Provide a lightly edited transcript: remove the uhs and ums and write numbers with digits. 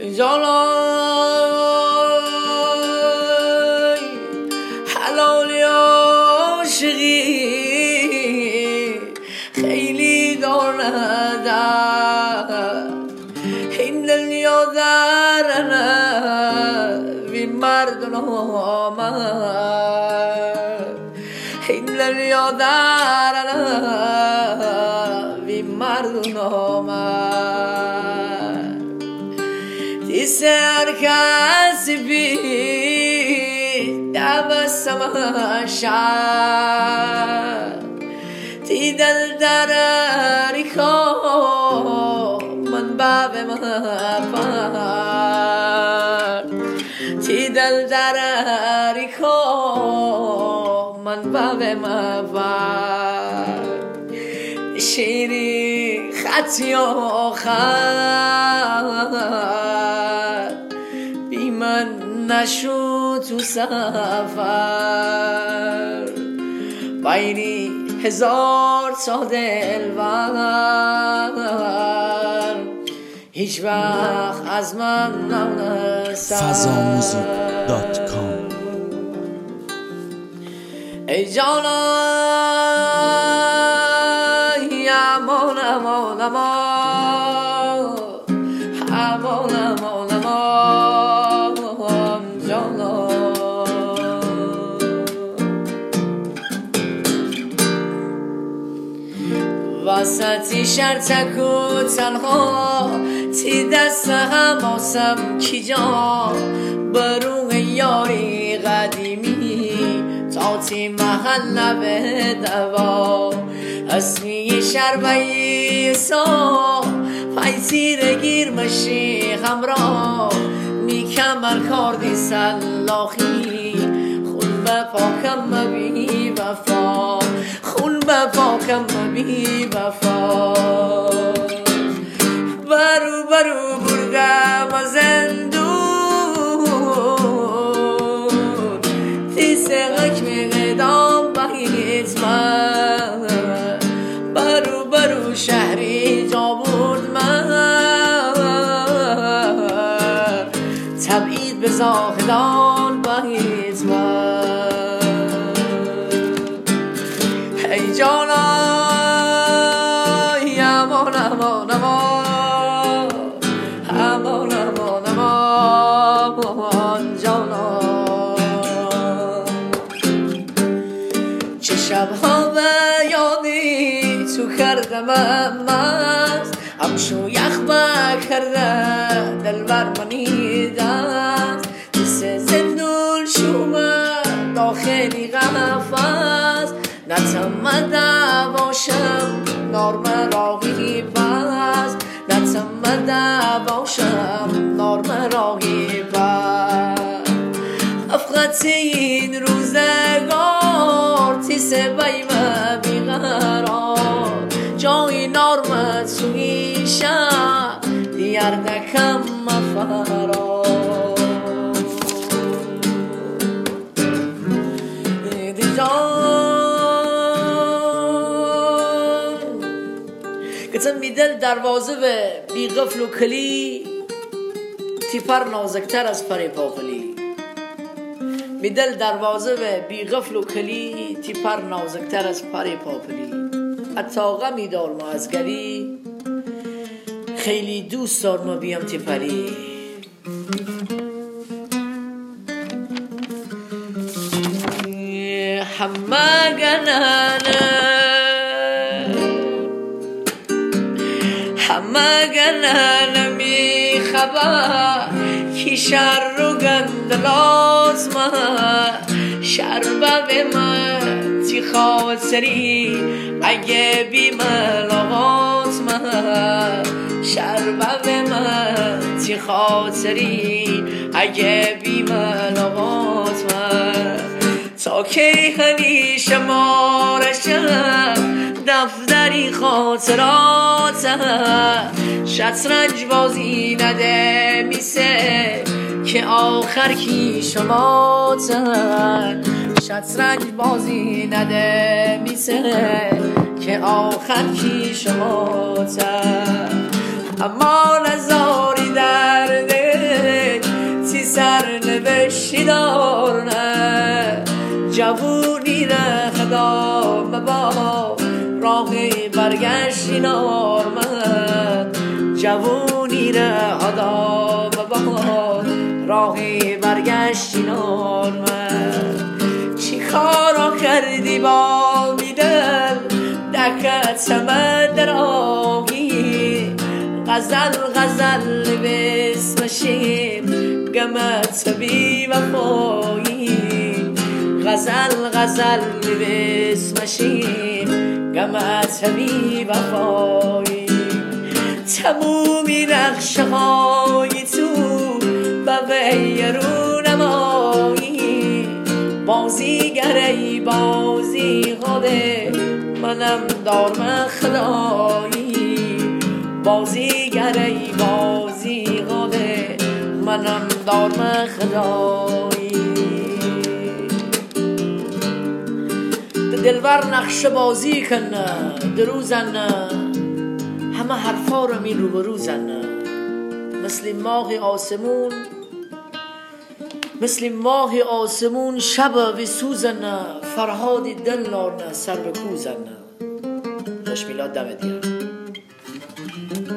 جانای حلالی عاشقی خیلی دارد این دنیا درنه وی مردم این دنیا درنه وی مردم سر کسی بی دوستم شد تی دل دریکا من بابم پر تی دل دریکا من بابم پر شیری خطی آخر بی من نشو تو سفر بایری هزار تا دلبر هیچ وقت از من نرسد fazamusic.com ای جانای امان امان امان امان امان امان جانا وسطی شهر تک و تنها تی دست هم آسم کی جا برون یاری قدیمی تا تی محل به دوا اسمی شربایی سا پای زیر گیر مشی همراه می کمر کاردی سلاخی خون بپاکم بی وفا خون بپاکم بی وفا برو برو بردم از زندون تی سقک می قدام بایت من برو برو شهری جا برد من تبعید به زاهدان بایت من ای جانای امان امان امان امان امان امان جانا چه شبها به یادی تو کردم مست همچون یخ کرده دلبر منی دست مثل زندون شومه داخلی قفص نتمده باشم نارم راقی بست نتمده باشم نارم راقی بست افقت این روزگار تیس بیمه بیقرار جای نارم توی شب دیار نکم فرار دی جان گتم می دل دروازه و بی غفل و کلی تی پر نازکتر از پر پاپلی می دل دروازه و بی غفل و کلی تی پر نازکتر از پر پاپلی حتی غمی دارم از گلی خیلی دوست دارم بیام تی پری همه گنانه همه گنانه می خبر کی شر رو گند لازمه شر به من تی خاطری اگه بی ملاقات من شر به من تی خاطری اگه بی ملاقات من تا کی هنی شمارشم دفتری خاطرات شطرنج بازی نده میسه که آخر کی شماتن شطرنج بازی نده میسه که آخر کی شماتن اما نزاری درده شیدار نه جوونی نه خدا مبا راه برگشت نارمد جوونی نه خدا مبا راه برگشت نارمد چی کارا کردی با میدل دکت سمت در آگی غزل غزل بسمشیم گمت بی وفایی غزل غزل بسمشیم گمت بی وفایی تمومی نقشه‌های تو به ویرو نمایی بازیگری بازی خوده منم دارم خدایی بازیگری بازی خوده منم دارم خدایی دلبر نقشه بازی کنه دروزن همه حرفا رو می رو زنه مثل ماه آسمون شب و سوزنه فرهاد دل نارنه سر به کوزنه خوش میلاد دمت گرم